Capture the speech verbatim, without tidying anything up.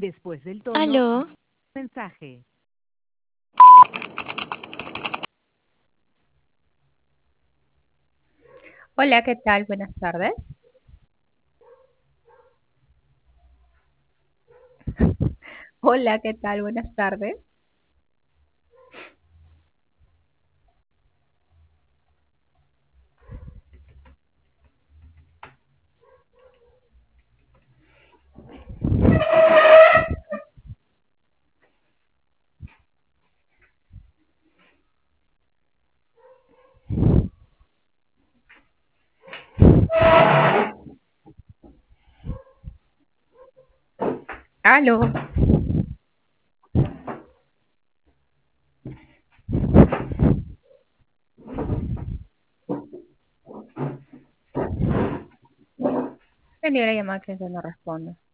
Después del tono, Aló, mensaje. Hola, ¿qué tal? Buenas tardes. Hola, ¿qué tal? Buenas tardes. Aló. Tenía la llamada que no responde.